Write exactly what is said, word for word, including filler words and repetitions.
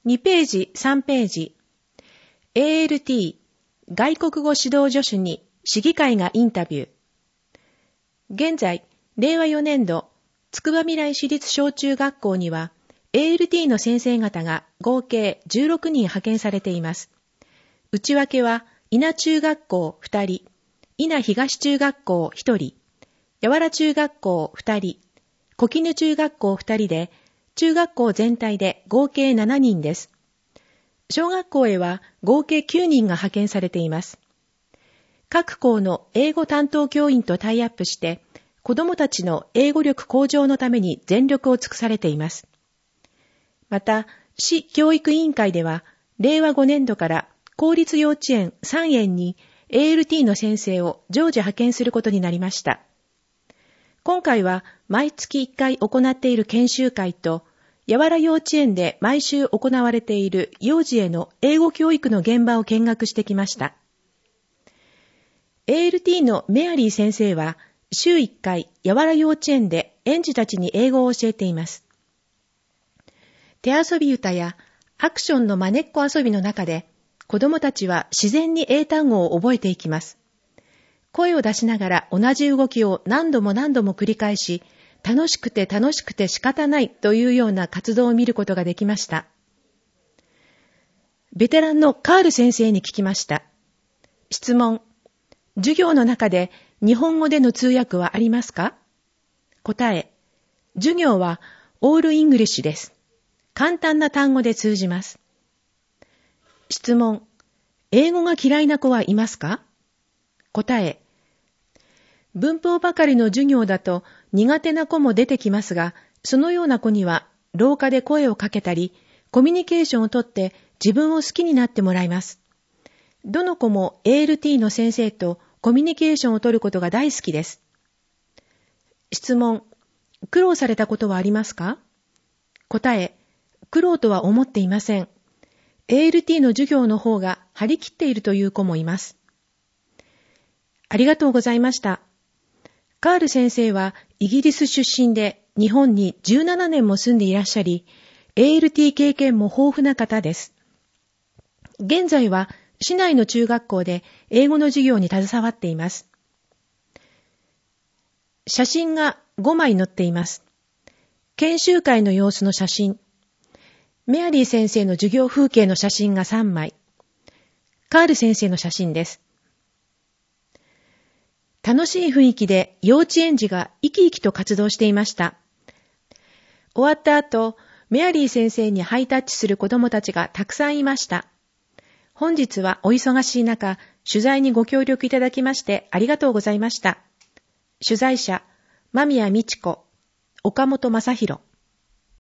にページ、さんページ。エーエルティー、外国語指導助手に市議会がインタビュー。現在、れいわよねんど、筑波未来市立小中学校には、エーエルティー の先生方が合計じゅうろくにん派遣されています。内訳は、伊那中学校ふたり、伊那東中学校ひとり、八原中学校ふたり、小絹中学校ふたりで、中学校全体で合計しちにんです。小学校へは合計きゅうにんが派遣されています。各校の英語担当教員とタイアップして、子どもたちの英語力向上のために全力を尽くされています。また、市教育委員会では、れいわごねんどから公立幼稚園さんえんに エーエルティー の先生を常時派遣することになりました。今回は毎月いっかい行っている研修会と、八原幼稚園で毎週行われている幼児への英語教育の現場を見学してきました。エーエルティー のメアリー先生は、週いっかい八原幼稚園で園児たちに英語を教えています。手遊び歌やアクションのまねっこ遊びの中で、子どもたちは自然に英単語を覚えていきます。声を出しながら同じ動きを何度も何度も繰り返し、楽しくて楽しくて仕方ないというような活動を見ることができました。ベテランのカール先生に聞きました。質問。授業の中で日本語での通訳はありますか？答え。授業はオールイングリッシュです。簡単な単語で通じます。質問。英語が嫌いな子はいますか？答え。文法ばかりの授業だと苦手な子も出てきますが、そのような子には廊下で声をかけたり、コミュニケーションをとって自分を好きになってもらいます。どの子も エーエルティー の先生とコミュニケーションをとることが大好きです。質問。苦労されたことはありますか？答え。苦労とは思っていません。エーエルティー の授業の方が張り切っているという子もいます。ありがとうございました。カール先生はイギリス出身で日本にじゅうななねんも住んでいらっしゃり、エーエルティー 経験も豊富な方です。現在は市内の中学校で英語の授業に携わっています。写真がごまい載っています。研修会の様子の写真。メアリー先生の授業風景の写真がさんまい。カール先生の写真です。楽しい雰囲気で幼稚園児が生き生きと活動していました。終わった後、メアリー先生にハイタッチする子どもたちがたくさんいました。本日はお忙しい中、取材にご協力いただきましてありがとうございました。取材者、間宮美智子、岡本正宏。